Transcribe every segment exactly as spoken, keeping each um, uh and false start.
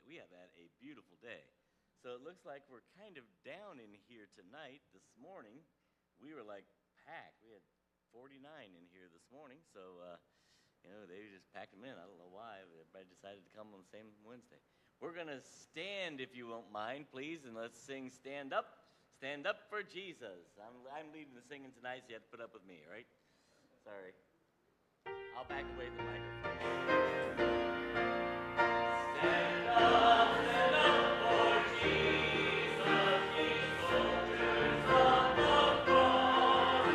we have had a beautiful day. So it looks like we're kind of down in here tonight. This morning, we were like packed. We had forty-nine in here this morning. So, uh, you know, they just packed them in. I don't know why, but everybody decided to come on the same Wednesday. We're going to stand, if you won't mind, please, and let's sing Stand Up. Stand Up for Jesus. I'm, I'm leading the singing tonight, so you have to put up with me, all right? Sorry. I'll back away the microphone. Stand up, stand up for Jesus, ye soldiers of the cross.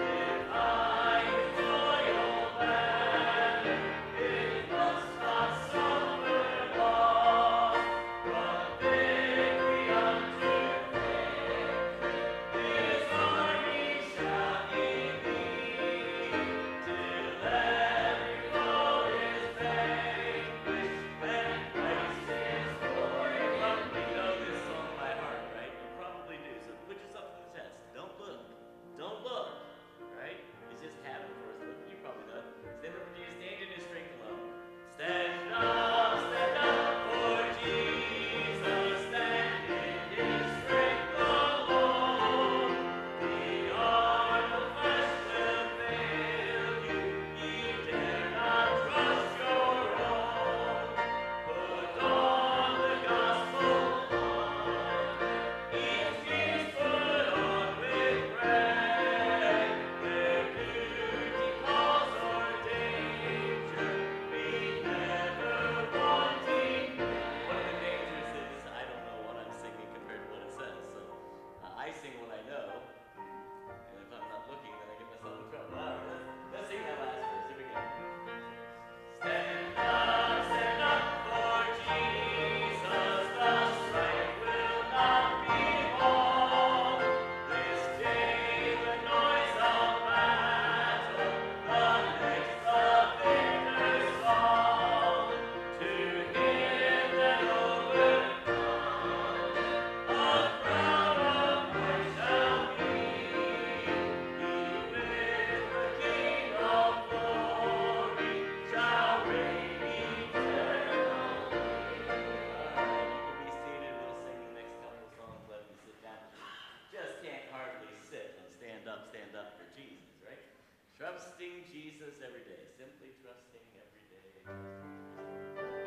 Behind his royal banner, it must not suffer loss. From victory unto victory, his army shall he lead, till every foe is vanquished, and Christ is Lord. You probably know this song by heart, right? You probably do. So put yourself to the test. Don't look. Don't look. Right? It's just habit for us. But you probably know. Stand up for Jesus. Stand in his strength alone. Stand up, stand up for Jesus. Stand in his strength alone. The arm of flesh will fail you. Ye dare not trust your own. Put on the gospel armor. Each piece put on with prayer. Where duty calls or danger, be never wanting. One of the dangers is I don't know what I'm singing compared to what it says. So uh, I sing what I know, and if I'm not looking, then I get myself in trouble. All right, let's, let's sing that last verse. Here we go. Stand up, stand up for Jesus. The strife will not be long. This day the noise of battle, the next the victor's song. To him that overcomes, a crown of life shall be. He with the King of glory shall reign eternally. Alright, you can be seated. We'll sing the next couple of songs, let you sit down. Just can't hardly sit and stand up, stand up for Jesus, right? Trusting Jesus every day. Simply trusting every day.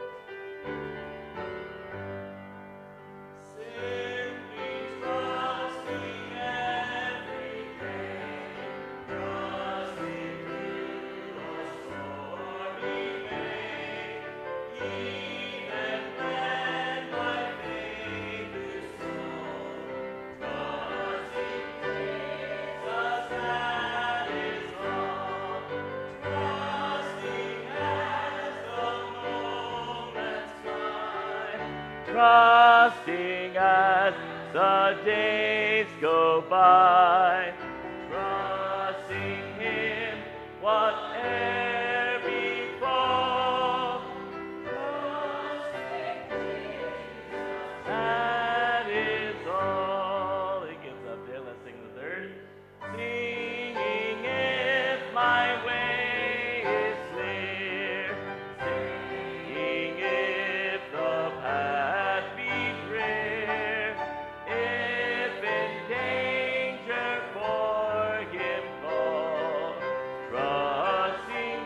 Simply trusting every day. Trusting through a stormy day. Even when my faith is slow. Trusting Jesus, that is all. Trusting as the moments fly. Trusting as the days go by. Trusting him, whate'er befall. Trusting Jesus, that is all. It gets up there. Let's sing the third. Singing if my way is clear. Singing if the path be clear. If in danger for him call. Trusting.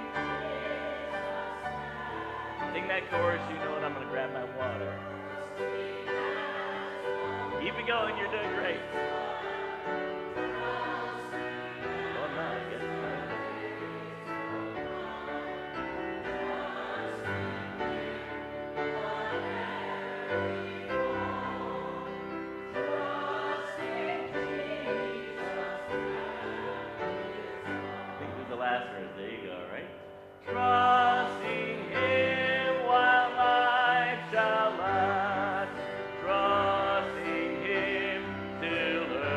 Sing that chorus, you know, and I'm going to grab my water. Keep it going, you're doing great. Oh, no, I guess not. I think this is the last verse. There you go, right? Trusting him while life shall last. Trusting him till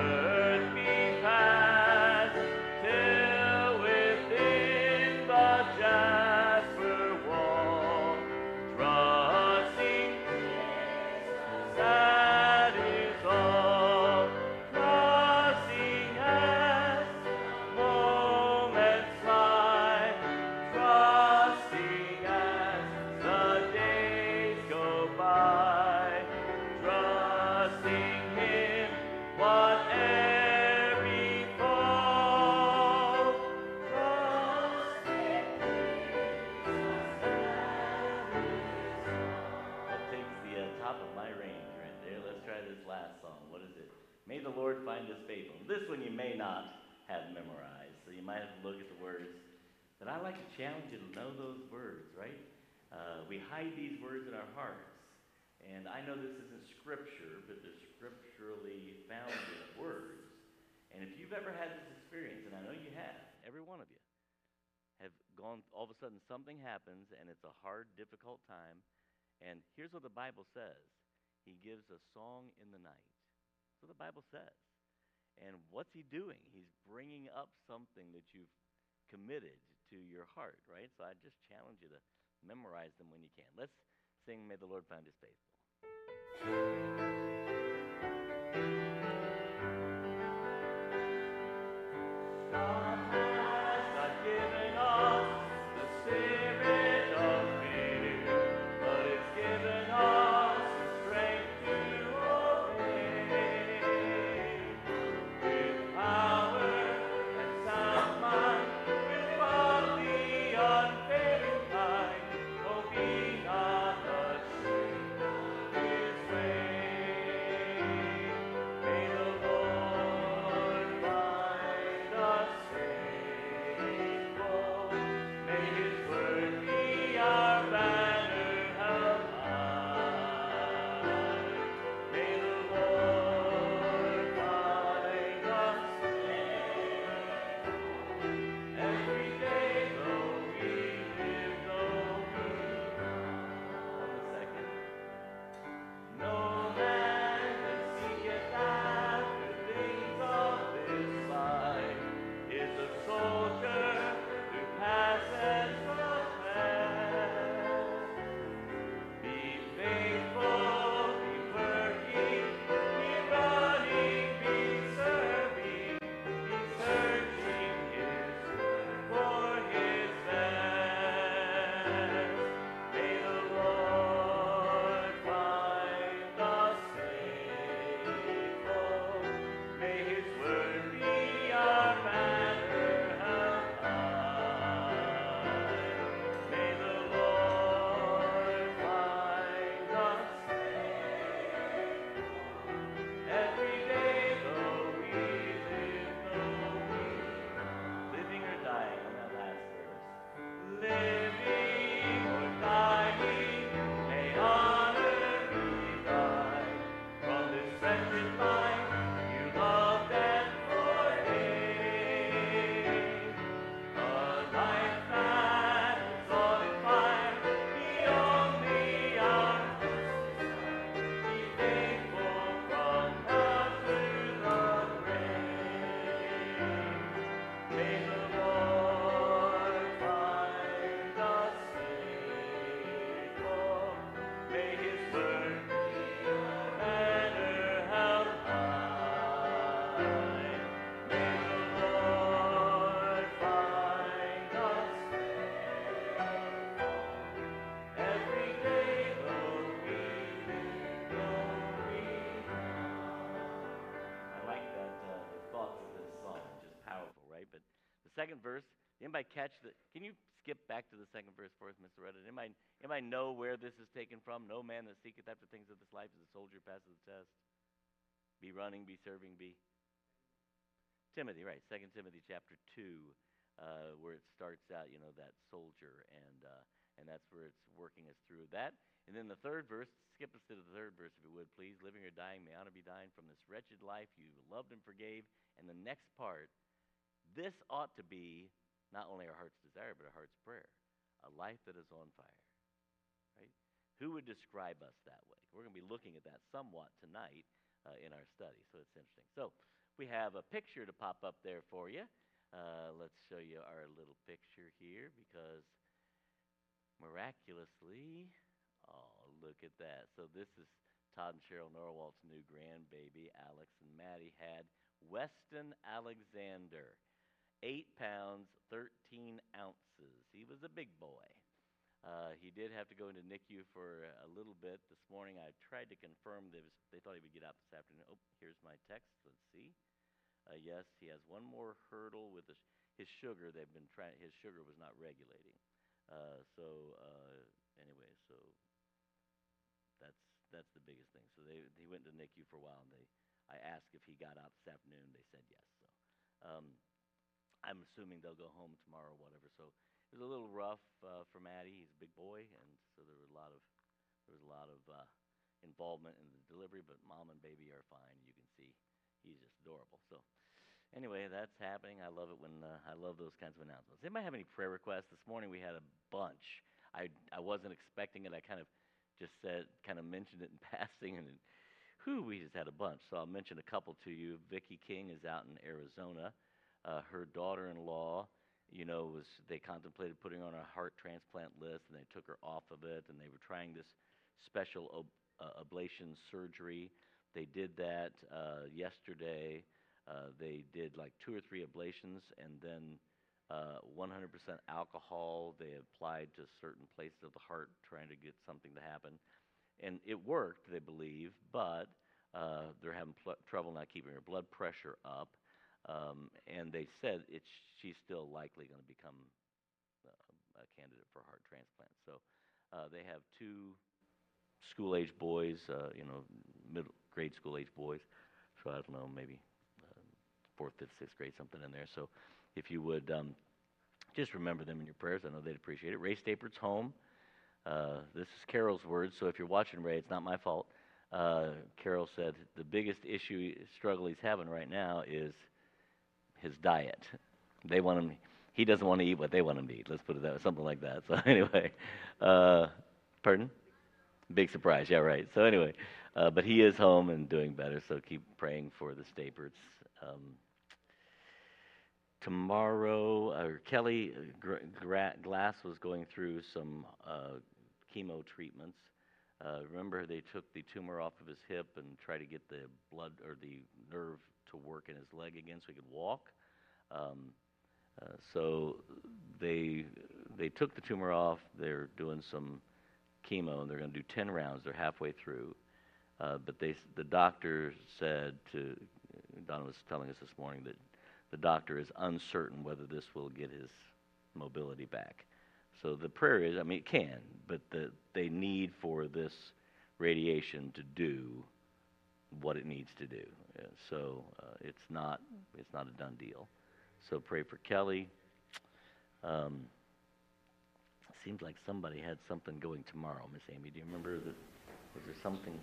this last song. What is it? May the Lord find us faithful. This one you may not have memorized, so you might have to look at the words. But I like to challenge you to know those words, right? Uh, we hide these words in our hearts. And I know this isn't scripture, but they're scripturally founded words. And if you've ever had this experience, and I know you have, every one of you, have gone, all of a sudden something happens, and it's a hard, difficult time. And here's what the Bible says. He gives a song in the night. That's what the Bible says. And what's he doing? He's bringing up something that you've committed to your heart, right? So I just challenge you to memorize them when you can. Let's sing May the Lord Find Us Faithful. God has not given us the spirit of fear, but it's given us the strength to obey. With power and sound mind, with godly unfailing kind, oh, be not ashamed of his way. May the Lord find us faithful. May his word be our banner held high. May the Lord find us faithful. Every day though we live, though we die. On the second. No man that seeketh after things of this life is a soldier who passes the test. Be faithful, be working, be running, be serving, be searching his for his best. May the Lord find us faithful. May his word be our banner held high. May the Lord find us faithful. Every day though we live, though we die. Living or dying on that last verse. Living or dying, may honor be thine. From this wretched life you loved and forgave. A life that is all in fire, the only our first desire. Be faithful from now to the grave. May the Lord find us faithful. May his word be our banner held high. May the Lord find us faithful. Every day though we live, though we die. I like that, uh, the thoughts of this song, just powerful, right? But the second verse, anybody catch the, can you skip back to the second verse for us, Mister Reddit? Anybody, anybody know where this is taken from? No man that seeketh after things of this life is a soldier who passes the test. Be running, be serving, be. Timothy, right, Second Timothy chapter two, uh, where it starts out, you know, that soldier, and uh, and that's where it's working us through that. And then the third verse, skip us to the third verse if you would, please. Living or dying, may honor be thine from this wretched life you loved and forgave. And the next part, this ought to be not only our heart's desire, but our heart's prayer. A life that is on fire, right? Who would describe us that way? We're going to be looking at that somewhat tonight uh, in our study, so it's interesting. So we have a picture to pop up there for you. Uh, let's show you our little picture here, because miraculously, oh, look at that. So this is Todd and Cheryl Norwalt's new grandbaby. Alex and Maddie had Weston Alexander, eight pounds, thirteen ounces. He was a big boy. Uh, he did have to go into N I C U for a little bit this morning. I tried to confirm that was, they thought he would get out this afternoon. Oh, here's my text. Let's see. Uh, yes, he has one more hurdle with his, his sugar. They've been trying. His sugar was not regulating. Uh, so uh, anyway, so that's that's the biggest thing. So they he went went to N I C U for a while, and they, I asked if he got out this afternoon. They said yes. So um, I'm assuming they'll go home tomorrow or whatever. So it was a little rough uh, for Maddie. He's a big boy, and so there were a lot of there was a lot of uh, involvement in the delivery. But mom and baby are fine. You can see he's just adorable. So anyway, that's happening. I love it when uh, I love those kinds of announcements. Anybody have any prayer requests? This morning we had a bunch. I I wasn't expecting it. I kind of just said, kind of mentioned it in passing, and whew, we just had a bunch. So I'll mention a couple to you. Vicki King is out in Arizona. Uh, her daughter-in-law, you know, was they contemplated putting her on a heart transplant list, and they took her off of it, and they were trying this special ob- uh, ablation surgery. They did that uh, yesterday. Uh, they did like two or three ablations, and then uh, one hundred percent alcohol. They applied to certain places of the heart, trying to get something to happen, and it worked, they believe, but uh, they're having pl- trouble not keeping her blood pressure up. Um, and they said it's, she's still likely going to become uh, a candidate for heart transplant. So uh, they have two school-age boys, uh, you know, middle grade school-age boys. So I don't know, maybe uh, fourth, fifth, sixth grade, something in there. So if you would um, just remember them in your prayers, I know they'd appreciate it. Ray Stapert's home. Uh, this is Carol's words, so if you're watching Ray, it's not my fault. Uh, Carol said the biggest issue, struggle he's having right now is his diet. They want him, he doesn't want to eat what they want him to eat. Let's put it that way, something like that. So anyway, uh, pardon? Big surprise, yeah, right. So anyway, uh, but he is home and doing better, so keep praying for the Staperts. Um, tomorrow, uh, Kelly Gra- Gra- Glass was going through some uh, chemo treatments. Uh, remember, they took the tumor off of his hip and tried to get the blood or the nerve to work in his leg again so he could walk. Um, uh, so they they took the tumor off. They're doing some chemo, and they're going to do ten rounds. They're halfway through. Uh, but they, the doctor said to, Donna was telling us this morning that the doctor is uncertain whether this will get his mobility back. So the prayer is, I mean, it can, but the, they need for this radiation to do what it needs to do. Uh, so uh, it's not it's not a done deal. So pray for Kelly. Um, seems like somebody had something going tomorrow, Miss Amy. Do you remember that? Was there something?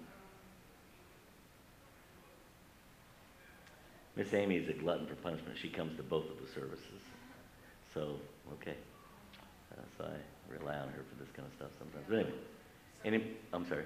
Miss Amy is a glutton for punishment. She comes to both of the services. So, okay. Uh, so I rely on her for this kind of stuff sometimes. But anyway, any, I'm sorry.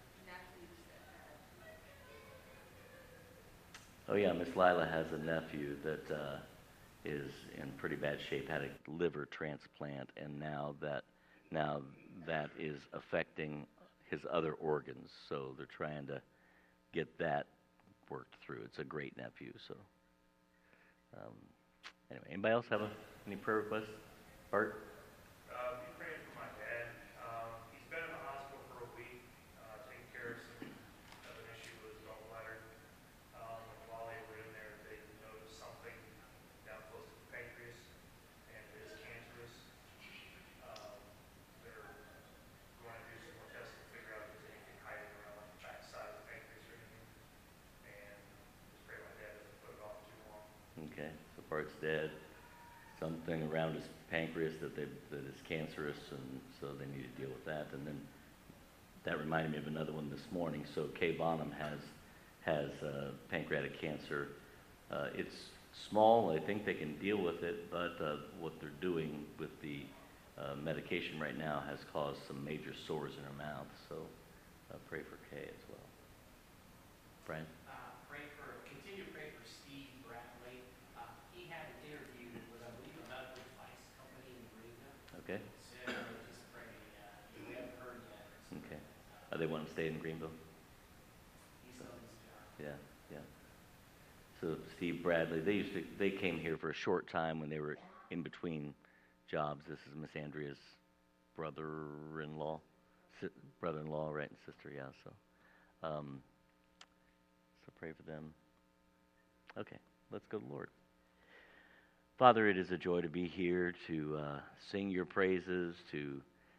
Oh yeah, Miss Lila has a nephew that uh, is in pretty bad shape. Had a liver transplant, and now that now that is affecting his other organs. So they're trying to get that worked through. It's a great nephew. So um, anyway, anybody else have a, any prayer requests? Art? Uh, be praying for my dad. Um, he's been in the hospital for a week, uh, taking care of some of an issue with his gallbladder. Um, and while they were in there, they noticed something down close to the pancreas, and it is cancerous. Um, they're going to do some more tests to figure out if there's anything hiding around like the back side of the pancreas or anything. And just pray my dad doesn't put it off too long. Okay, so part's dead. Something around his pancreas that they that is cancerous, and so they need to deal with that. And then that reminded me of another one this morning. So Kay Bonham has has uh, pancreatic cancer. Uh, it's small. I think they can deal with it, but uh, what they're doing with the uh, medication right now has caused some major sores in her mouth. So uh, pray for Kay as well. Brian? Uh, pray for, continue to pray for Steve Bradley. Uh, he had an interview with, I believe, a medical device company in Greenville. Okay. So just pray, uh, we haven't heard yet. So, Okay. uh, Are they wanting to stay in Greenville? He's on his job. Yeah, yeah. So Steve Bradley, they used to, they came here for a short time when they were in between jobs. This is Miss Andrea's brother-in-law, si- brother-in-law, right, and sister, yeah, so. Um, so pray for them. Okay, let's go to the Lord. Father, it is a joy to be here, to uh, sing your praises, to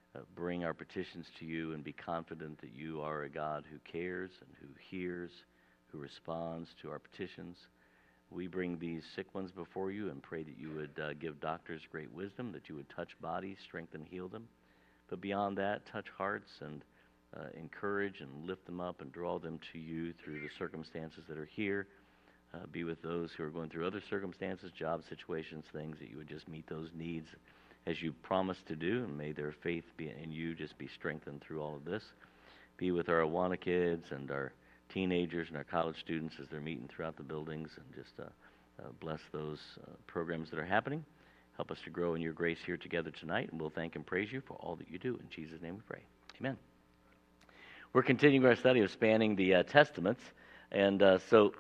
uh, bring our petitions to you and be confident that you are a God who cares and who hears, who responds to our petitions. We bring these sick ones before you and pray that you would uh, give doctors great wisdom, that you would touch bodies, strengthen, heal them. But beyond that, touch hearts and uh, encourage and lift them up and draw them to you through the circumstances that are here. Uh, be with those who are going through other circumstances, job situations, things, that you would just meet those needs as you promised to do, and may their faith be in you just be strengthened through all of this. Be with our Awana kids and our teenagers and our college students as they're meeting throughout the buildings, and just uh, uh, bless those uh, programs that are happening. Help us to grow in your grace here together tonight, and we'll thank and praise you for all that you do. In Jesus' name we pray. Amen. We're continuing our study of spanning the uh, Testaments, and uh, so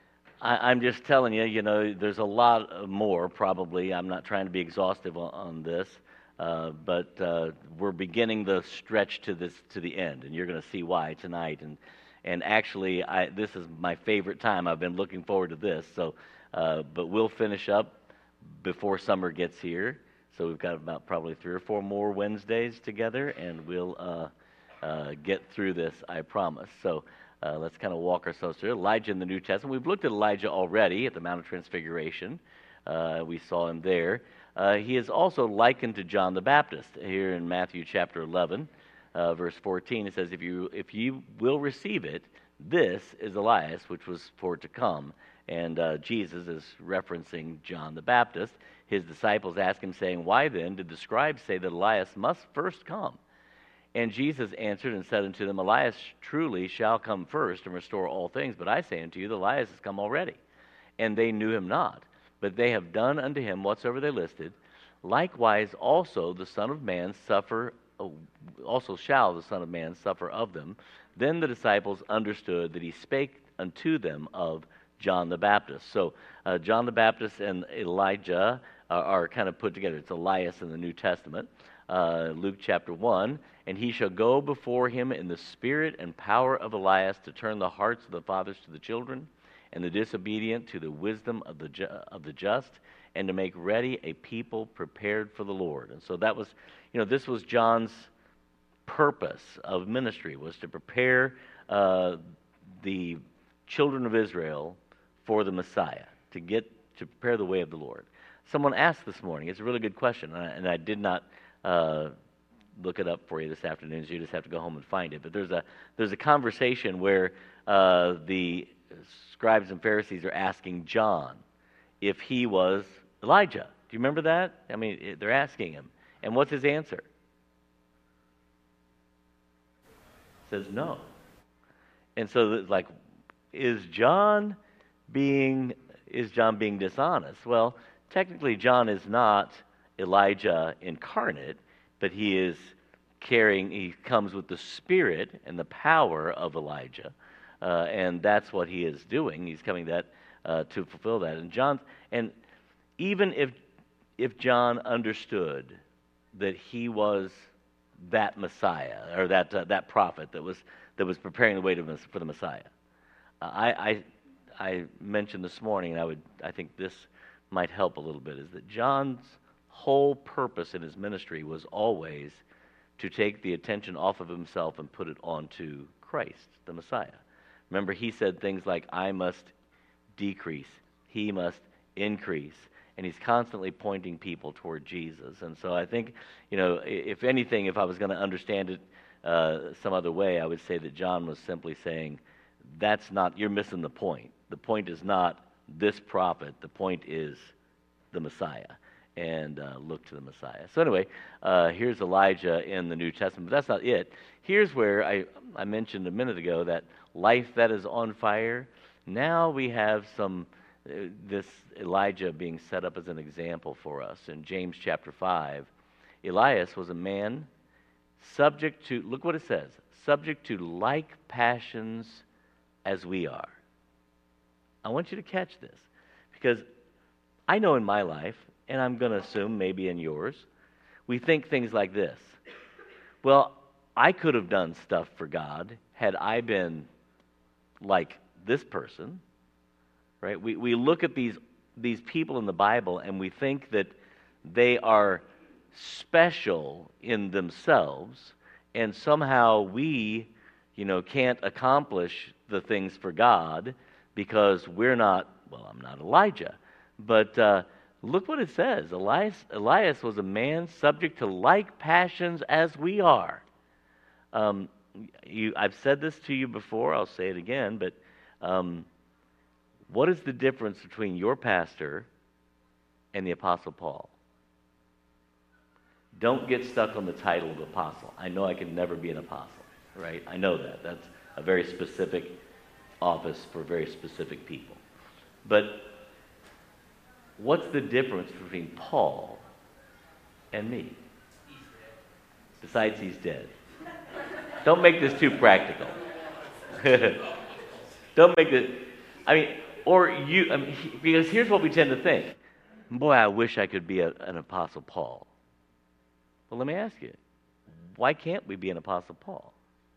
I, I'm just telling you, you know, there's a lot more probably. I'm not trying to be exhaustive on, on this, uh, but uh, we're beginning the stretch to this to the end, and you're going to see why tonight. And and actually, I, this is my favorite time. I've been looking forward to this. So, uh, but we'll finish up before summer gets here. So we've got about probably three or four more Wednesdays together, and we'll uh, uh, get through this, I promise. So uh, let's kind of walk ourselves through Elijah in the New Testament. We've looked at Elijah already at the Mount of Transfiguration. Uh, we saw him there. Uh, he is also likened to John the Baptist here in Matthew chapter eleven, uh, verse fourteen. It says, if you, if you will receive it, this is Elias, which was for to come. And uh, Jesus is referencing John the Baptist. His disciples ask him, saying, why then did the scribes say that Elias must first come? And Jesus answered and said unto them, Elias truly shall come first and restore all things. But I say unto you, that Elias is come already. And they knew him not. But they have done unto him whatsoever they listed. Likewise also the Son of Man suffer, also shall the Son of Man suffer of them. Then the disciples understood that he spake unto them of John the Baptist. So uh, John the Baptist and Elijah uh, are kind of put together. It's Elias in the New Testament. Uh, Luke chapter one, and he shall go before him in the spirit and power of Elias to turn the hearts of the fathers to the children, and the disobedient to the wisdom of the ju- of the just, and to make ready a people prepared for the Lord. And so that was, you know, this was John's purpose of ministry, was to prepare uh, the children of Israel for the Messiah, to get to prepare the way of the Lord. Someone asked this morning, it's a really good question, and I, and I did not uh, look it up for you this afternoon, so you just have to go home and find it. But there's a there's a conversation where uh, the scribes and Pharisees are asking John if he was Elijah. Do you remember that? I mean, they're asking him. And what's his answer? Says no. And so it's like, is John being is John being dishonest? Well, technically John is not Elijah incarnate, but he is carrying, he comes with the spirit and the power of Elijah. Uh, and that's what he is doing. He's coming that uh, to fulfill that. And John, and even if if John understood that he was that Messiah or that uh, that prophet that was that was preparing the way to, for the Messiah, uh, I, I I mentioned this morning, and I would I think this might help a little bit, is that John's whole purpose in his ministry was always to take the attention off of himself and put it onto Christ, the Messiah. Remember, he said things like, I must decrease, he must increase. And he's constantly pointing people toward Jesus. And so I think, you know, if anything, if I was going to understand it uh, some other way, I would say that John was simply saying, that's not, you're missing the point. The point is not this prophet. The point is the Messiah. And uh, look to the Messiah. So anyway, uh, here's Elijah in the New Testament. But that's not it. Here's where I, I mentioned a minute ago that life that is on fire. Now we have some, uh, this Elijah being set up as an example for us. In James chapter five, Elias was a man subject to, look what it says, subject to like passions as we are. I want you to catch this, because I know in my life, and I'm going to assume maybe in yours, we think things like this. Well, I could have done stuff for God had I been like this person, right? We we look at these these people in the Bible and we think that they are special in themselves, and somehow we, you know, can't accomplish the things for God because we're not, well, I'm not Elijah. But uh, look what it says. Elias, Elias was a man subject to like passions as we are. Um, you, I've said this to you before, I'll say it again, but um, what is the difference between your pastor and the Apostle Paul? Don't get stuck on the title of apostle. I know I can never be an apostle, right? I know that. That's a very specific office for very specific people. But what's the difference between Paul and me? He's dead. Besides, he's dead. Don't make this too practical. Don't make it, I mean, or you, I mean, because here's what we tend to think. Boy, I wish I could be a, an Apostle Paul. Well, let me ask you, why can't we be an Apostle Paul?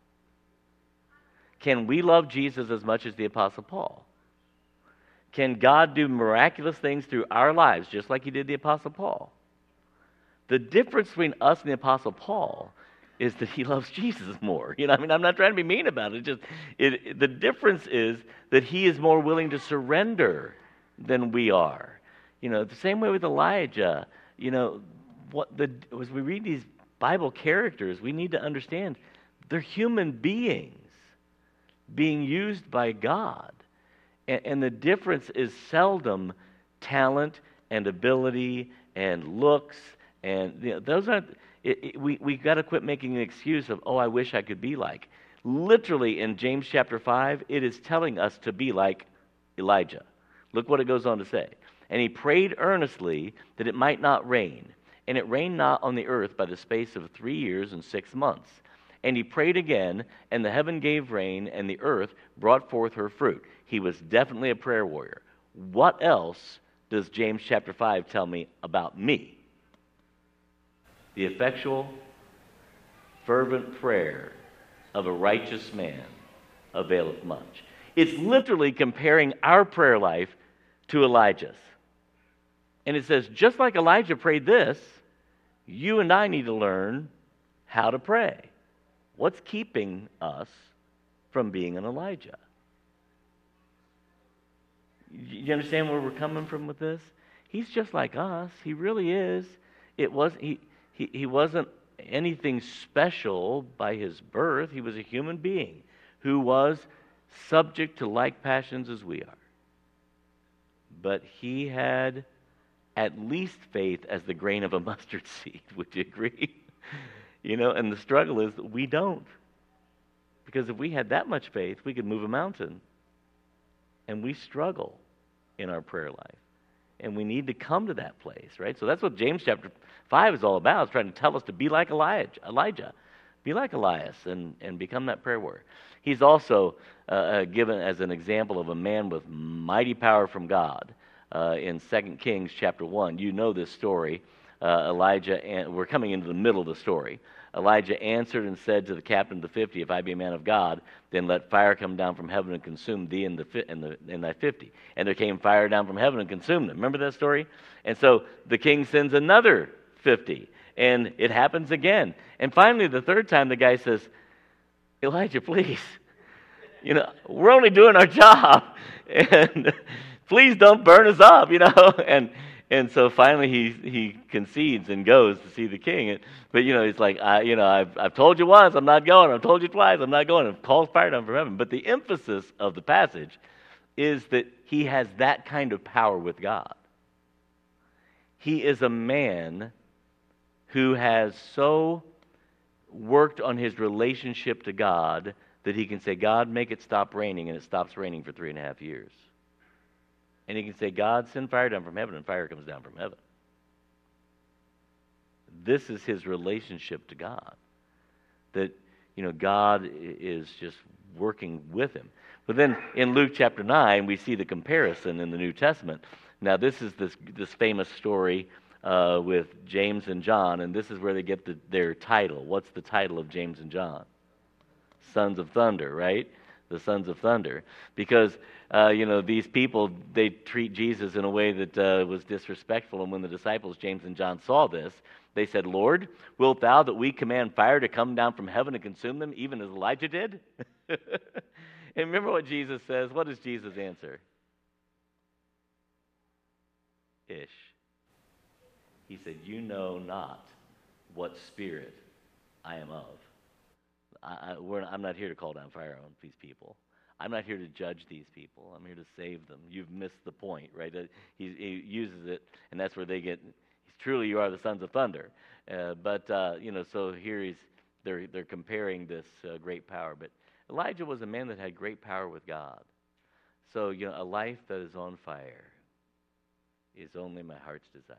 Can we love Jesus as much as the Apostle Paul? Can God do miraculous things through our lives, just like he did the Apostle Paul? The difference between us and the Apostle Paul is that he loves Jesus more. You know, I mean, I'm not trying to be mean about it. It's just it, it, the difference is that he is more willing to surrender than we are. You know, the same way with Elijah. You know, what the as we read these Bible characters, we need to understand they're human beings being used by God, and, and the difference is seldom talent and ability and looks, and you know, those aren't. It, it, we we got to quit making an excuse of, oh, I wish I could be like. Literally in James chapter five, it is telling us to be like Elijah. Look what it goes on to say. And he prayed earnestly that it might not rain. And it rained not on the earth by the space of three years and six months. And he prayed again, and the heaven gave rain, and the earth brought forth her fruit. He was definitely a prayer warrior. What else does James chapter five tell me about me? The effectual, fervent prayer of a righteous man availeth much. It's literally comparing our prayer life to Elijah's. And it says, just like Elijah prayed this, you and I need to learn how to pray. What's keeping us from being an Elijah? You understand where we're coming from with this? He's just like us. He really is. It was he he, he wasn't anything special by his birth. He was a human being who was subject to like passions as we are. But he had at least faith as the grain of a mustard seed. Would you agree? You know, and the struggle is that we don't. Because if we had that much faith, we could move a mountain. And we struggle in our prayer life. And we need to come to that place, right? So that's what James chapter five is all about. It's trying to tell us to be like Elijah. Elijah. Be like Elias and, and become that prayer warrior. He's also uh, given as an example of a man with mighty power from God. Uh, in Second Kings chapter one, you know this story. Uh, Elijah, and we're coming into the middle of the story. Elijah answered and said to the captain of the fifty, if I be a man of God, then let fire come down from heaven and consume thee and, the, and, the, and thy fifty. And there came fire down from heaven and consumed them. Remember that story? And so the king sends another fifty. And it happens again. And finally, the third time, the guy says, Elijah, please. You know, we're only doing our job. And please don't burn us up, you know. And and so finally he he concedes and goes to see the king. But, you know, he's like, I, you know, I've, I've told you once, I'm not going. I've told you twice, I'm not going. And calls fire down from heaven. But the emphasis of the passage is that he has that kind of power with God. He is a man who has so worked on his relationship to God that he can say, God, make it stop raining, and it stops raining for three and a half years. And he can say, God, send fire down from heaven, and fire comes down from heaven. This is his relationship to God. That, you know, God is just working with him. But then in Luke chapter nine, we see the comparison in the New Testament. Now, this is this, this famous story uh, with James and John, and this is where they get the, their title. What's the title of James and John? Sons of Thunder, right? The sons of thunder. Because, uh, you know, these people, they treat Jesus in a way that uh, was disrespectful. And when the disciples, James and John, saw this, They said, Lord, wilt thou that we command fire to come down from heaven and consume them, even as Elijah did? And remember what Jesus says. What does Jesus answer? Ish. He said, you know not what spirit I am of. I, I, we're, I'm not here to call down fire on these people. I'm not here to judge these people. I'm here to save them. You've missed the point, right? Uh, he, he uses it, and that's where they get, truly you are the sons of thunder. Uh, but, uh, you know, so here he's, they're, they're comparing this uh, great power. But Elijah was a man that had great power with God. So, you know, a life that is on fire is only my heart's desire.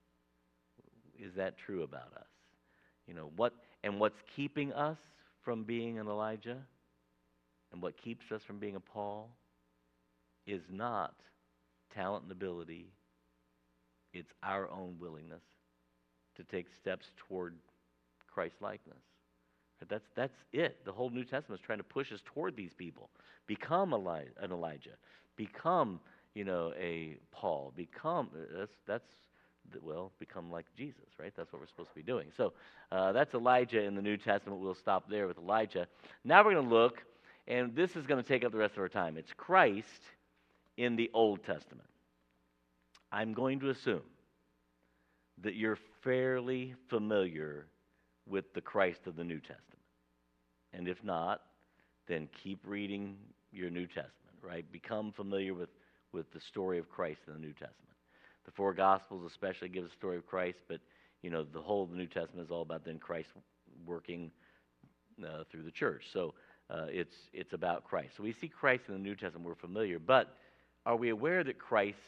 Is that true about us? You know, what, and what's keeping us from being an Elijah and what keeps us from being a Paul is not talent and ability. It's our own willingness to take steps toward Christ-likeness. That's, that's it. The whole New Testament is trying to push us toward these people. Become Eli- an Elijah. Become, you know, a Paul. Become, that's, that's well, become like Jesus, right? That's what we're supposed to be doing. So uh, that's Elijah in the New Testament. We'll stop there with Elijah. Now we're going to look, and this is going to take up the rest of our time. It's Christ in the Old Testament. I'm going to assume that you're fairly familiar with the Christ of the New Testament. And if not, then keep reading your New Testament, right? Become familiar with, with the story of Christ in the New Testament. The four Gospels especially give a story of Christ, but, you know, the whole of the New Testament is all about then Christ working uh, through the church. So uh, it's, it's about Christ. So we see Christ in the New Testament, we're familiar, but are we aware that Christ,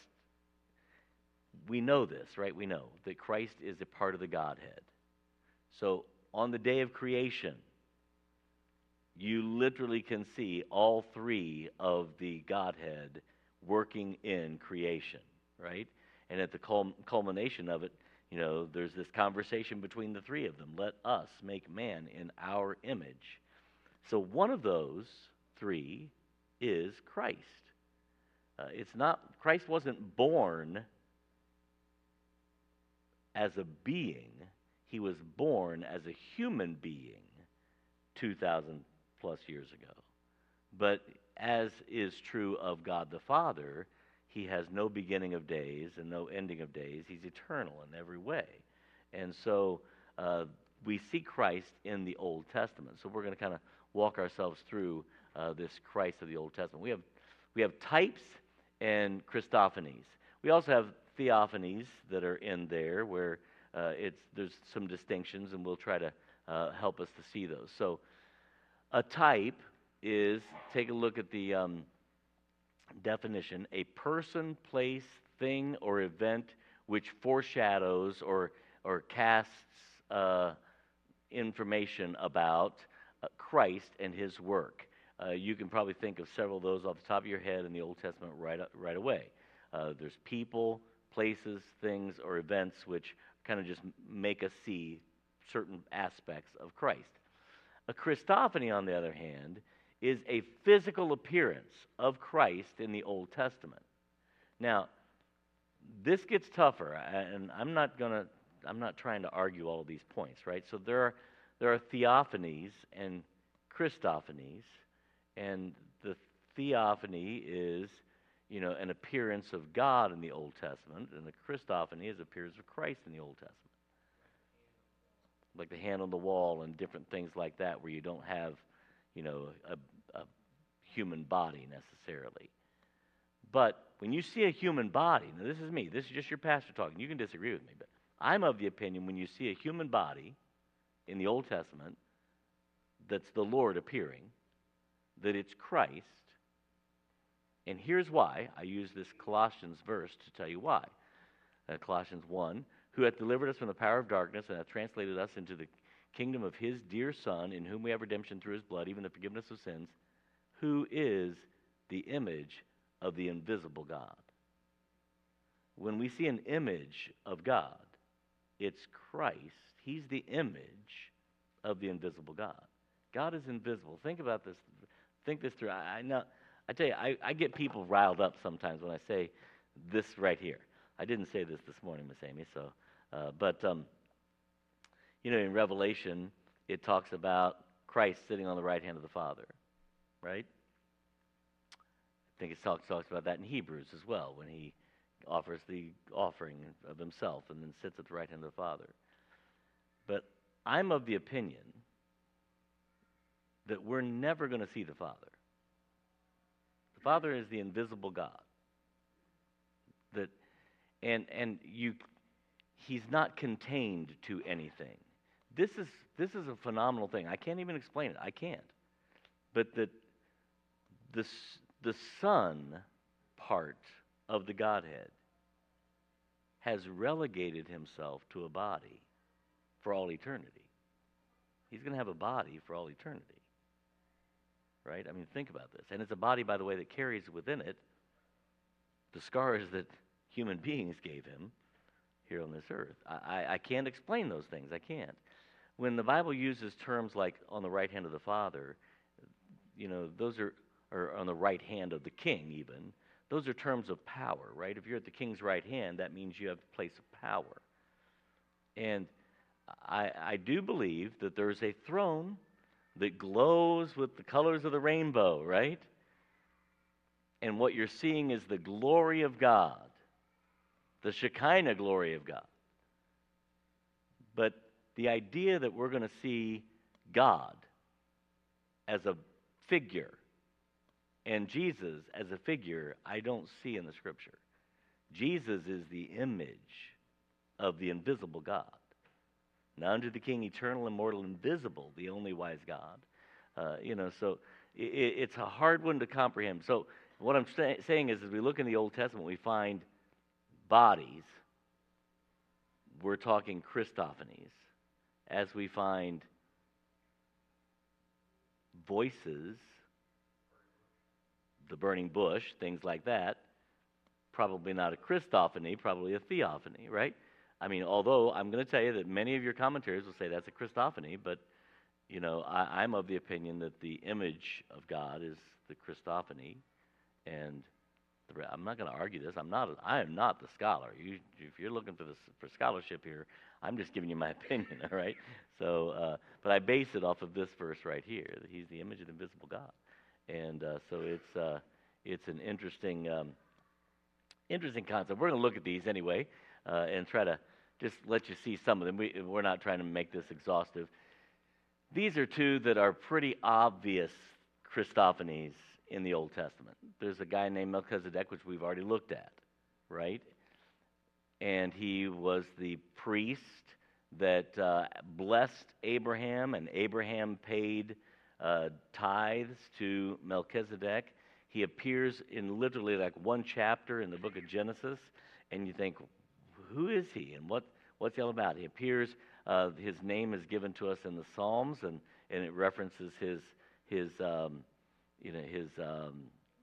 we know this, right? We know that Christ is a part of the Godhead. So on the day of creation, you literally can see all three of the Godhead working in creation, right? And at the cul- culmination of it, you know, there's this conversation between the three of them. Let us make man in our image. So one of those three is Christ. Uh, it's not, Christ wasn't born as a being. He was born as a human being two thousand plus years ago. But as is true of God the Father, he has no beginning of days and no ending of days. He's eternal in every way. And so uh, we see Christ in the Old Testament. So we're going to kind of walk ourselves through uh, this Christ of the Old Testament. We have, we have types and Christophanies. We also have theophanies that are in there where uh, it's there's some distinctions, and we'll try to uh, help us to see those. So a type is, take a look at the um, definition, a person, place, thing, or event which foreshadows or, or casts uh, information about uh, Christ and his work. Uh, you can probably think of several of those off the top of your head in the Old Testament right, right away. Uh, there's people, places, things, or events which kind of just make us see certain aspects of Christ. A Christophany, on the other hand, is a physical appearance of Christ in the Old Testament. Now, this gets tougher, and I'm not gonna, I'm not trying to argue all of these points, right? So there are there are theophanies and Christophanies, and the theophany is, you know, an appearance of God in the Old Testament, and the Christophany is appearance of Christ in the Old Testament. Like the hand on the wall and different things like that, where you don't have, you know, a, a human body necessarily. But when you see a human body, now this is me, this is just your pastor talking, you can disagree with me, but I'm of the opinion when you see a human body in the Old Testament that's the Lord appearing, that it's Christ. And here's why. I use this Colossians verse to tell you why. Uh, Colossians one, who hath delivered us from the power of darkness and hath translated us into the kingdom of his dear Son, in whom we have redemption through his blood, even the forgiveness of sins, who is the image of the invisible God. When we see an image of God, it's Christ. He's the image of the invisible God. God is invisible. Think about this. Think this through. I, I know. I tell you, I, I get people riled up sometimes when I say this right here. I didn't say this this morning, Miss Amy. So, uh, but um, You know, in Revelation, it talks about Christ sitting on the right hand of the Father, right? I think it talks, talks about that in Hebrews as well, when he offers the offering of himself and then sits at the right hand of the Father. But I'm of the opinion that we're never going to see the Father. The Father is the invisible God. That, and and you, he's not contained to anything. This is this is a phenomenal thing. I can't even explain it. I can't. But that the the Son part of the Godhead has relegated himself to a body for all eternity. He's going to have a body for all eternity. Right? I mean, think about this. And it's a body, by the way, that carries within it the scars that human beings gave him here on this earth. I, I, I can't explain those things. I can't. When the Bible uses terms like on the right hand of the Father, you know, those are, or on the right hand of the king even, those are terms of power, right? If you're at the king's right hand, that means you have a place of power. And I, I do believe that there's a throne that glows with the colors of the rainbow, right? And what you're seeing is the glory of God, the Shekinah glory of God. But the idea that we're going to see God as a figure and Jesus as a figure, I don't see in the Scripture. Jesus is the image of the invisible God. Now unto the King, eternal, immortal, invisible, the only wise God. Uh, you know, so it, it's a hard one to comprehend. So what I'm say, saying is, as we look in the Old Testament, we find bodies. We're talking Christophanies. As we find voices, the burning bush, things like that, probably not a Christophany, probably a theophany, right? I mean, although I'm going to tell you that many of your commentaries will say that's a Christophany, but, you know, I, I'm of the opinion that the image of God is the Christophany, and the, I'm not going to argue this. I'm not. I am not the scholar. You, if you're looking for this for scholarship here, I'm just giving you my opinion. All right. So, uh, but I base it off of this verse right here. That He's the image of the invisible God, and uh, so it's uh, it's an interesting um, interesting concept. We're going to look at these anyway uh, and try to just let you see some of them. We, we're not trying to make this exhaustive. These are two that are pretty obvious Christophanies in the Old Testament. There's a guy named Melchizedek, which we've already looked at, right? And he was the priest that uh, blessed Abraham, and Abraham paid uh, tithes to Melchizedek. He appears in literally like one chapter in the book of Genesis, and you think, who is he, and what, what's he all about? He appears, uh, his name is given to us in the Psalms, and, and it references his, his um, you know, his, um,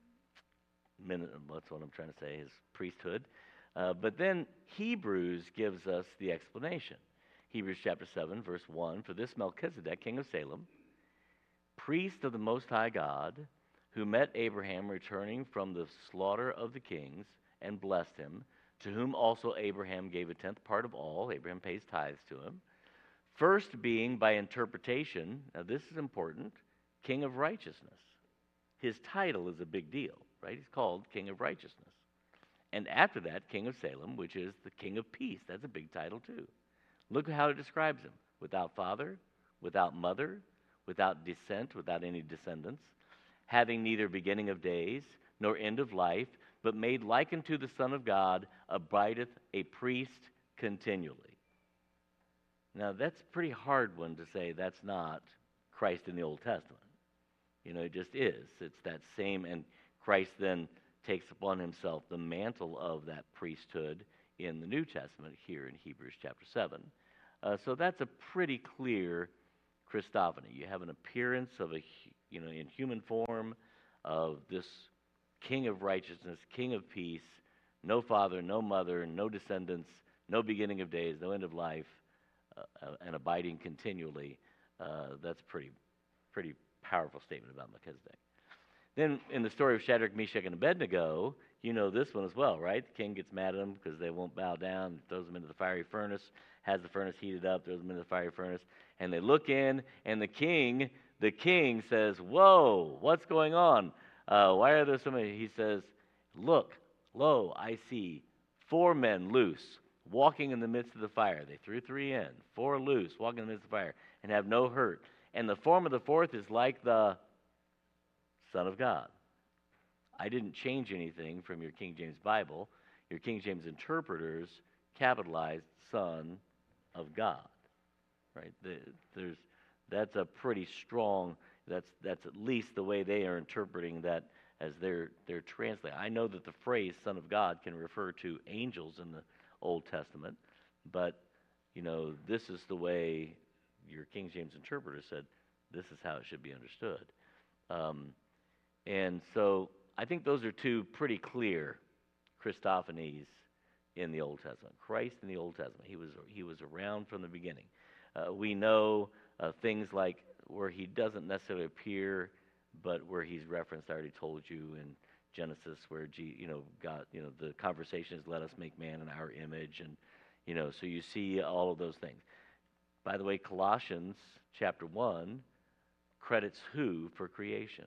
min- what's what I'm trying to say, his priesthood. Uh, but then Hebrews gives us the explanation. Hebrews chapter seven, verse one, for this Melchizedek, king of Salem, priest of the Most High God, who met Abraham returning from the slaughter of the kings and blessed him, to whom also Abraham gave a tenth part of all. Abraham pays tithes to him. First being by interpretation, now this is important, king of righteousness. His title is a big deal, right? He's called King of Righteousness. And after that, King of Salem, which is the King of Peace. That's a big title too. Look how it describes him. Without father, without mother, without descent, without any descendants, having neither beginning of days nor end of life, but made like unto the Son of God, abideth a priest continually. Now that's a pretty hard one to say that's not Christ in the Old Testament. You know, it just is. It's that same, and Christ then takes upon himself the mantle of that priesthood in the New Testament here in Hebrews chapter seven. Uh, so that's a pretty clear Christophany. You have an appearance of a, you know, in human form of this King of righteousness, King of peace, no father, no mother, no descendants, no beginning of days, no end of life, uh, and abiding continually. Uh, that's pretty, pretty powerful statement about Melchizedek. Then in the story of Shadrach, Meshach, and Abednego, you know this one as well, right? The king gets mad at them because they won't bow down, throws them into the fiery furnace, has the furnace heated up, throws them into the fiery furnace, and they look in, and the king, the king says, "Whoa, what's going on? Uh, why are there so many?" He says, "Look, lo, I see four men loose, walking in the midst of the fire." They threw three in, four loose, walking in the midst of the fire, and have no hurt. And the form of the fourth is like the Son of God. I didn't change anything from your King James Bible. Your King James interpreters capitalized Son of God. Right? The, there's, that's a pretty strong, that's, that's at least the way they are interpreting that as they're, they're translating. I know that the phrase Son of God can refer to angels in the Old Testament, but, you know, this is the way your King James interpreter said this is how it should be understood. Um, and so I think those are two pretty clear Christophanies in the Old Testament. Christ in the Old Testament. He was, he was around from the beginning. Uh, we know uh, things like where he doesn't necessarily appear, but where he's referenced. I already told you in Genesis where, G, you know, God, you know, the conversation is let us make man in our image, and you know, so you see all of those things. By the way, Colossians chapter one credits who for creation?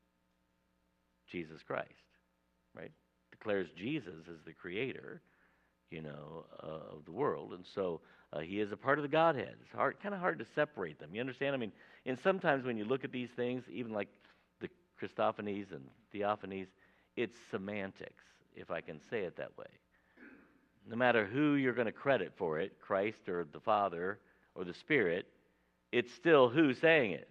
Jesus Christ, right? Declares Jesus as the creator, you know, uh, of the world, and so uh, he is a part of the Godhead. It's hard, kind of hard to separate them. You understand? I mean, and sometimes when you look at these things, even like the Christophanies and Theophanies, it's semantics, if I can say it that way. No matter who you're going to credit for it, Christ or the Father or the Spirit, it's still who's saying it?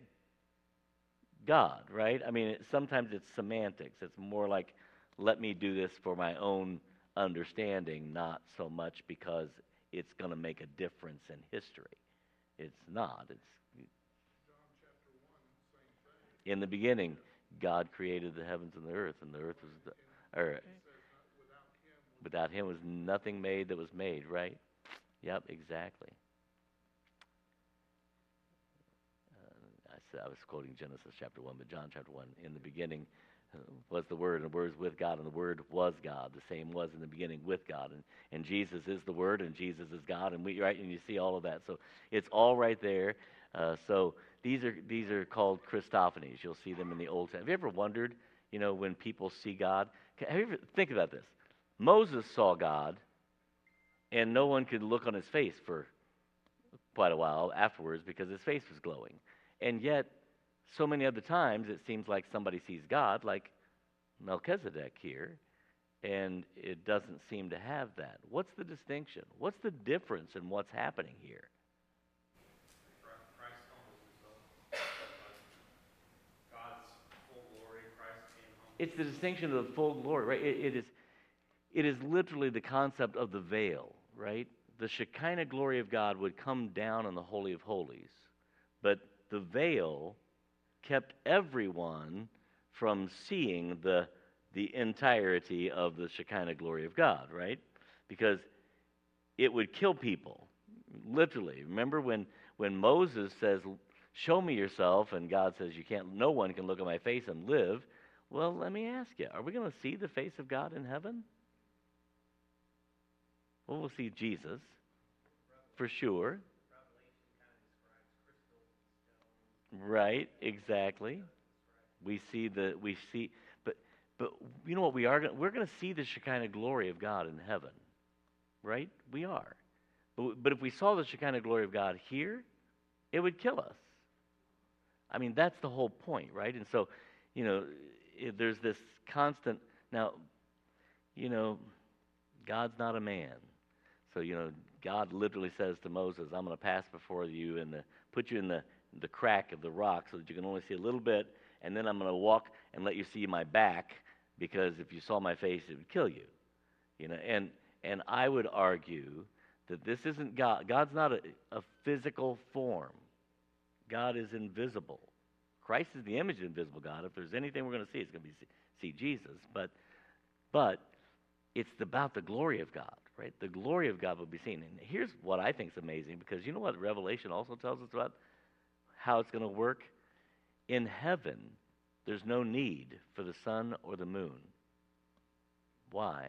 God, right? I mean, it, sometimes it's semantics. It's more like, let me do this for my own understanding, not so much because it's going to make a difference in history. It's not. It's John chapter one, same thing. in the beginning, God created the heavens and the earth, and the earth was, the, or It says not without him. without him was nothing made that was made, right? Yep, exactly. Uh, I said I was quoting Genesis chapter one, but John chapter one, in the beginning uh, was the Word, and the Word was with God, and the Word was God. The same was in the beginning with God, and, and Jesus is the Word, and Jesus is God, and we right, and you see all of that. So it's all right there. Uh, so these are these are called Christophanies. You'll see them in the Old Testament. Have you ever wondered, you know, when people see God? Have you ever think about this? Moses saw God, and no one could look on his face for quite a while afterwards because his face was glowing. And yet, so many other times, it seems like somebody sees God, like Melchizedek here, and it doesn't seem to have that. What's the distinction? What's the difference in what's happening here? Christ humbles himself. God's full glory, Christ came humble. It's the distinction of the full glory, right? It, it is, it is literally the concept of the veil, right? The Shekinah glory of God would come down on the Holy of Holies, but the veil kept everyone from seeing the the entirety of the Shekinah glory of God, right? Because it would kill people, literally. Remember when, when Moses says, "Show me yourself," and God says, "You can't. No one can look at my face and live." Well, let me ask you: are we going to see the face of God in heaven? Well, we'll see Jesus, for sure. Right, exactly. We see the we see, but but you know what we are going we're going to see the Shekinah glory of God in heaven, right? We are, but but if we saw the Shekinah glory of God here, it would kill us. I mean, that's the whole point, right? And so, you know, if there's this constant now, you know, God's not a man, so you know, God literally says to Moses, "I'm going to pass before you and the, put you in the the crack of the rock so that you can only see a little bit, and then I'm going to walk and let you see my back, because if you saw my face, it would kill you." You know, and and I would argue that this isn't God. God's not a, a physical form. God is invisible. Christ is the image of the invisible God. If there's anything we're going to see, it's going to be see, see Jesus. But but it's about the glory of God, right? The glory of God will be seen. And here's what I think is amazing, because you know what Revelation also tells us about how it's going to work? In heaven, there's no need for the sun or the moon. Why?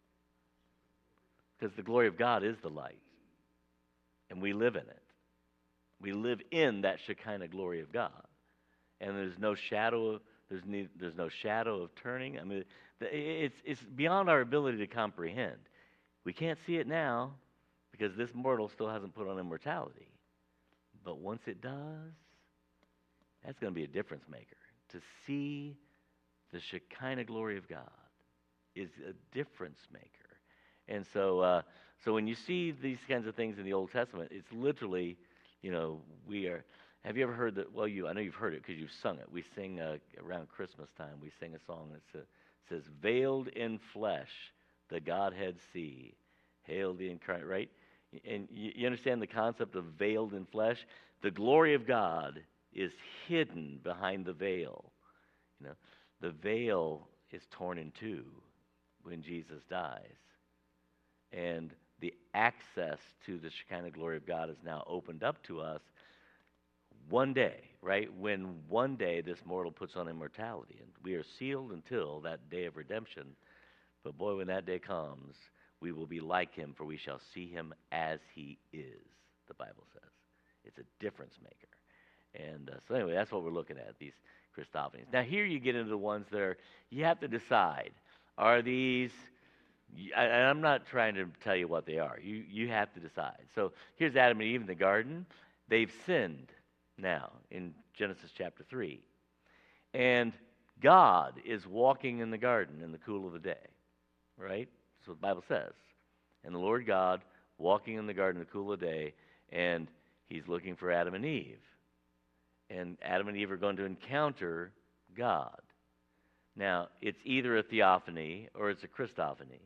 Because the glory of God is the light, and we live in it. We live in that Shekinah glory of God, and there's no shadow of there's ne- there's no shadow of turning. I mean, the- it's it's beyond our ability to comprehend. We can't see it now because this mortal still hasn't put on immortality, but once it does, that's going to be a difference maker. To see the Shekinah glory of God is a difference maker. And so, uh, so when you see these kinds of things in the Old Testament, it's literally, you know, we are. Have you ever heard that? Well, you, I know you've heard it because you've sung it. We sing uh, around Christmas time. We sing a song that says, says, "Veiled in flesh, the Godhead see, hail the incarnate." Right? And you, you understand the concept of veiled in flesh. The glory of God is hidden behind the veil. You know, the veil is torn in two when Jesus dies. And the access to the Shekinah glory of God is now opened up to us one day, right? When one day this mortal puts on immortality. And we are sealed until that day of redemption. But boy, when that day comes, we will be like him, for we shall see him as he is, the Bible says. It's a difference maker. And uh, so anyway, that's what we're looking at, these Christophanies. Now here you get into the ones that are, you have to decide, are these... I, I'm not trying to tell you what they are. You you have to decide. So here's Adam and Eve in the garden. They've sinned now in Genesis chapter three. And God is walking in the garden in the cool of the day. Right? That's what the Bible says. And the Lord God walking in the garden in the cool of the day, and he's looking for Adam and Eve. And Adam and Eve are going to encounter God. Now, it's either a theophany or it's a Christophany.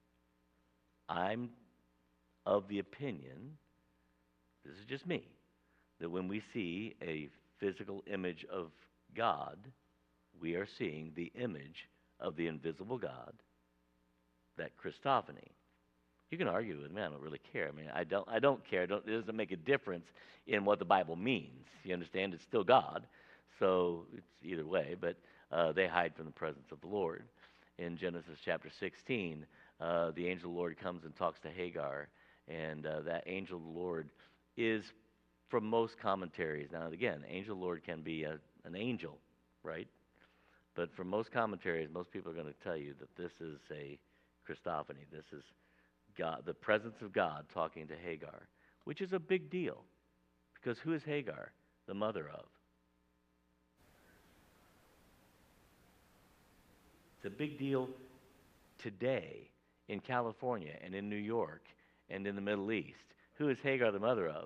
I'm of the opinion, this is just me, that when we see a physical image of God, we are seeing the image of the invisible God, that Christophany. You can argue with me, I don't really care. I mean, I don't I don't care. Don't, it doesn't make a difference in what the Bible means. You understand? It's still God. So it's either way, but uh, they hide from the presence of the Lord. In Genesis chapter sixteen, uh, the angel of the Lord comes and talks to Hagar, and uh, that angel of the Lord is, from most commentaries, now again, angel of the Lord can be a, an angel, right? But from most commentaries, most people are going to tell you that this is a Christophany. This is God, the presence of God talking to Hagar, which is a big deal, because who is Hagar, the mother of? It's a big deal today in California and in New York and in the Middle East. Who is Hagar the mother of?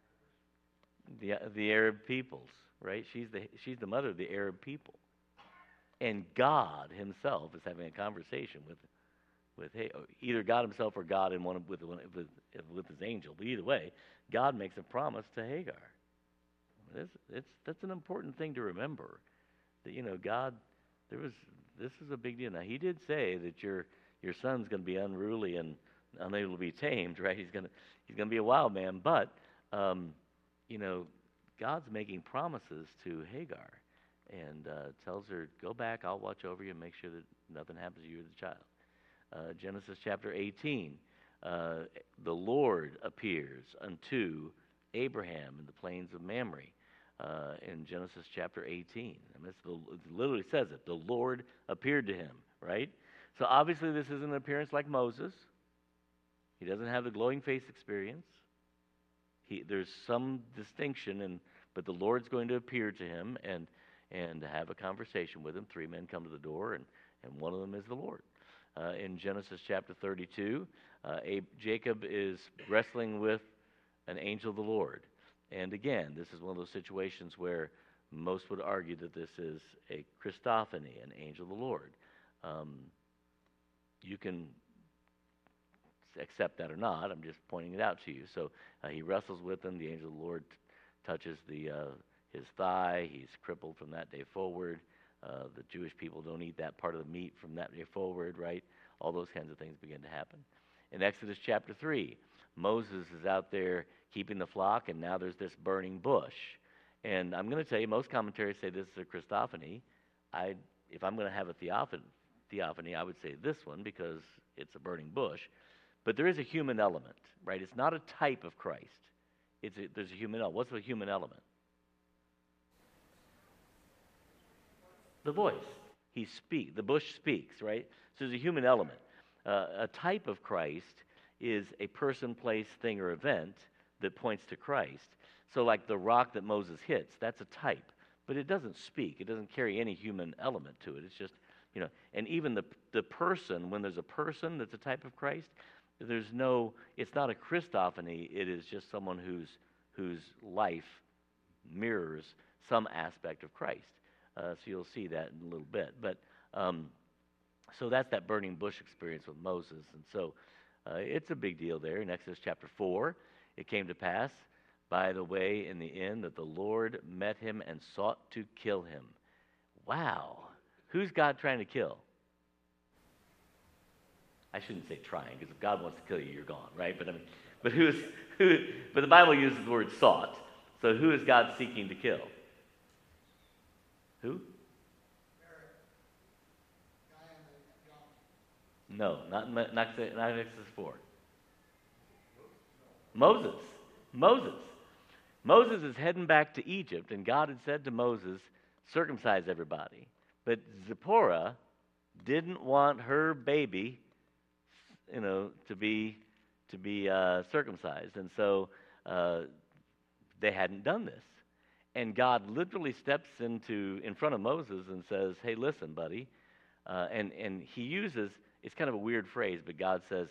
The the Arab peoples, right? She's the she's the mother of the Arab people. And God himself is having a conversation with with either God himself or God in one of, with, with with his angel. But either way, God makes a promise to Hagar. It's, it's that's an important thing to remember. That, you know, God, there was this is a big deal. Now, he did say that your your son's going to be unruly and unable to be tamed, right? He's going to he's going to be a wild man. But um, you know, God's making promises to Hagar and uh, tells her, "Go back. I'll watch over you and make sure that nothing happens to you or the child." Uh, Genesis chapter eighteen, uh, the Lord appears unto Abraham in the plains of Mamre. Uh, in Genesis chapter eighteen. I mean, the, it literally says it. The Lord appeared to him, right? So obviously this isn't an appearance like Moses. He doesn't have the glowing face experience. He, there's some distinction, and but the Lord's going to appear to him and and have a conversation with him. Three men come to the door, and, and one of them is the Lord. Uh, in Genesis chapter thirty-two, uh, Ab- Jacob is wrestling with an angel of the Lord. And again, this is one of those situations where most would argue that this is a Christophany, an angel of the Lord. Um, you can accept that or not. I'm just pointing it out to you. So uh, he wrestles with him. The angel of the Lord t- touches the uh, his thigh. He's crippled from that day forward. Uh, the Jewish people don't eat that part of the meat from that day forward, right? All those kinds of things begin to happen. In Exodus chapter three, Moses is out there keeping the flock, and now there's this burning bush. And I'm going to tell you, most commentaries say this is a Christophany. I, if I'm going to have a theophany, theophany, I would say this one because it's a burning bush. But there is a human element, right? It's not a type of Christ. It's a, there's a human element. What's the human element? The voice. He speaks. The bush speaks, right? So there's a human element. Uh, a type of Christ is a person, place, thing, or event that points to Christ. So like the rock that Moses hits, that's a type. But it doesn't speak. It doesn't carry any human element to it. It's just, you know, and even the the person, when there's a person that's a type of Christ, there's no, it's not a Christophany. It is just someone whose whose life mirrors some aspect of Christ. Uh, so you'll see that in a little bit. But um, so that's that burning bush experience with Moses. And so uh, it's a big deal there in Exodus chapter four. It came to pass, by the way, in the end, that the Lord met him and sought to kill him. Wow. Who's God trying to kill? I shouldn't say trying, because if God wants to kill you, you're gone, right? But I mean, but who is who? But the Bible uses the word sought. So who is God seeking to kill? Who? No, not in, not, not in Exodus four. Moses. Moses. Moses is heading back to Egypt, and God had said to Moses, circumcise everybody. But Zipporah didn't want her baby, you know, to be to be uh, circumcised, and so uh, they hadn't done this. And God literally steps into in front of Moses and says, "Hey, listen, buddy," uh, and and he uses, it's kind of a weird phrase, but God says,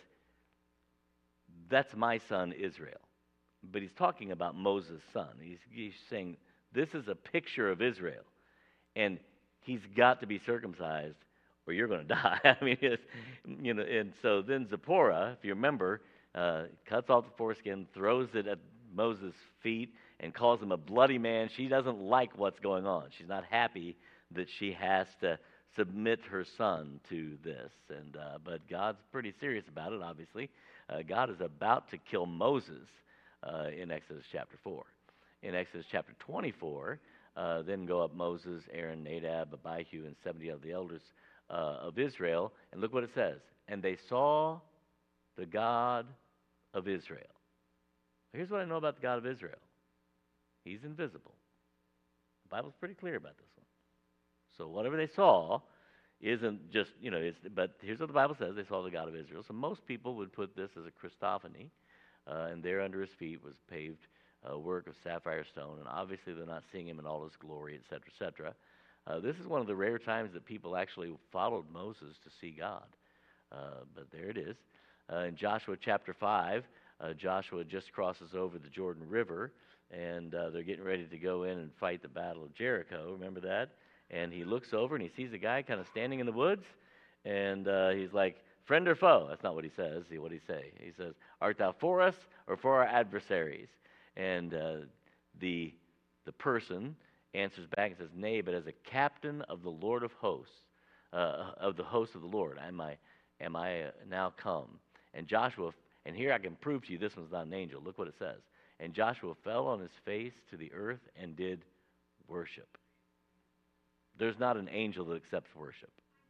"That's my son Israel." But he's talking about Moses' son. He's, he's saying, this is a picture of Israel. And he's got to be circumcised or you're going to die. I mean, it's, you know, and so then Zipporah, if you remember, uh, cuts off the foreskin, throws it at Moses' feet, and calls him a bloody man. She doesn't like what's going on. She's not happy that she has to submit her son to this. And uh, but God's pretty serious about it, obviously. Uh, God is about to kill Moses uh, in Exodus chapter four. In Exodus chapter twenty-four, uh, then go up Moses, Aaron, Nadab, Abihu, and seventy of the elders uh, of Israel. And look what it says. And they saw the God of Israel. Here's what I know about the God of Israel. He's invisible. The Bible's pretty clear about this one. So whatever they saw isn't just, you know, it's, but here's what the Bible says. They saw the God of Israel. So most people would put this as a Christophany, uh, and there under his feet was paved uh, work of sapphire stone, and obviously they're not seeing him in all his glory, et cetera, et cetera. Uh, this is one of the rare times that people actually followed Moses to see God. Uh, but there it is. Uh, in Joshua chapter five, uh, Joshua just crosses over the Jordan River, and uh, they're getting ready to go in and fight the Battle of Jericho. Remember that? And he looks over and he sees a guy kind of standing in the woods, and uh, he's like, friend or foe? That's not what he says. What did he say? He says, art thou for us or for our adversaries? And uh, the the person answers back and says, nay, but as a captain of the Lord of hosts, uh, of the host of the Lord, am I, am I uh, now come? And Joshua, and here I can prove to you this one's not an angel. Look what it says. And Joshua fell on his face to the earth and did worship. There's not an angel that accepts worship.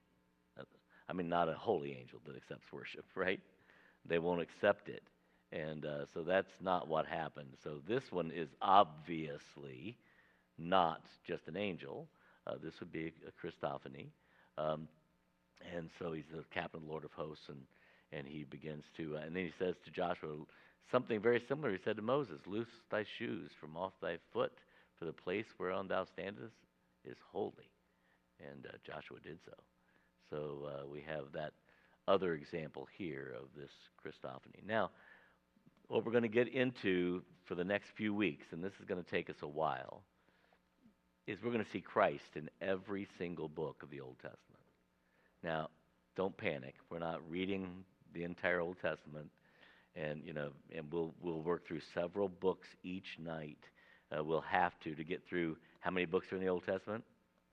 I mean, not a holy angel that accepts worship, right? They won't accept it. And uh, so that's not what happened. So this one is obviously not just an angel. Uh, this would be a, a Christophany. Um, and so he's the captain of the Lord of hosts, and, and he begins to, uh, and then he says to Joshua something very similar. He said to Moses, loose thy shoes from off thy foot, for the place whereon thou standest is holy. And uh, Joshua did so. So uh, we have that other example here of this Christophany. Now, what we're going to get into for the next few weeks, and this is going to take us a while, is we're going to see Christ in every single book of the Old Testament. Now, don't panic. We're not reading the entire Old Testament, and you know, and we'll we'll work through several books each night. Uh, we'll have to to get through how many books are in the Old Testament?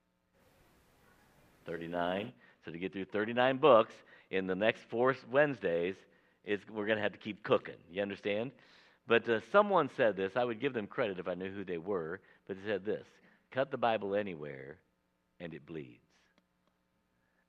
thirty-nine. So to get through thirty-nine books in the next four Wednesdays, is we're going to have to keep cooking. You understand? But uh, someone said this. I would give them credit if I knew who they were. But they said this: cut the Bible anywhere, and it bleeds.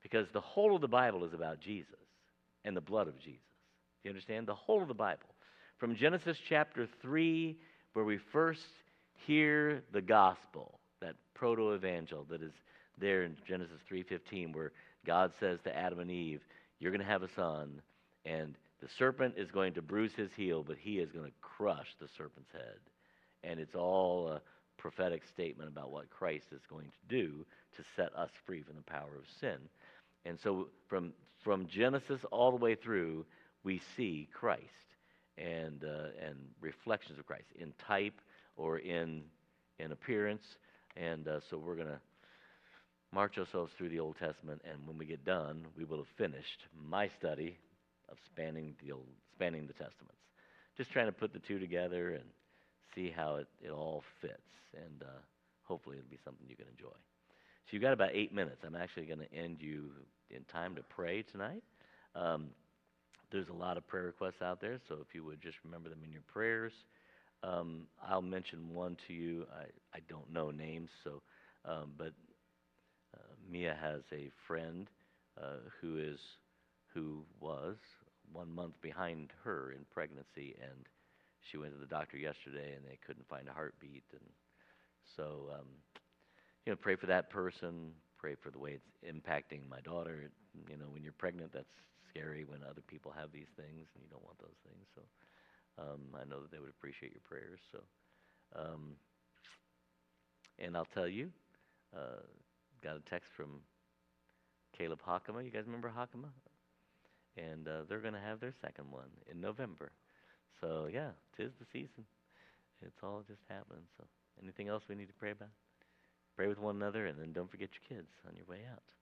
Because the whole of the Bible is about Jesus and the blood of Jesus. Do you understand? The whole of the Bible. From Genesis chapter three, where we first hear the gospel, that proto-evangel that is there in Genesis three fifteen, where God says to Adam and Eve, you're going to have a son, and the serpent is going to bruise his heel, but he is going to crush the serpent's head. And it's all a prophetic statement about what Christ is going to do to set us free from the power of sin. And so from from Genesis all the way through, we see Christ and uh, and reflections of Christ in type or in in appearance. And uh, so we're going to march ourselves through the Old Testament, and when we get done, we will have finished my study of spanning the Old, spanning the Testaments. Just trying to put the two together and see how it, it all fits, and uh, hopefully it'll be something you can enjoy. So you've got about eight minutes. I'm actually going to end you in time to pray tonight. Um, there's a lot of prayer requests out there, so if you would just remember them in your prayers. Um, I'll mention one to you. I, I don't know names, so um, but uh, Mia has a friend uh, who is who was one month behind her in pregnancy, and she went to the doctor yesterday, and they couldn't find a heartbeat, and so um, you know, pray for that person. Pray for the way it's impacting my daughter. You know, when you're pregnant, that's scary when other people have these things, and you don't want those things. So um, I know that they would appreciate your prayers. So, um, and I'll tell you, uh, got a text from Caleb Hakama. You guys remember Hakama? And uh, they're going to have their second one in November. So yeah, 'tis the season. It's all just happening. So anything else we need to pray about? Pray with one another, and then don't forget your kids on your way out.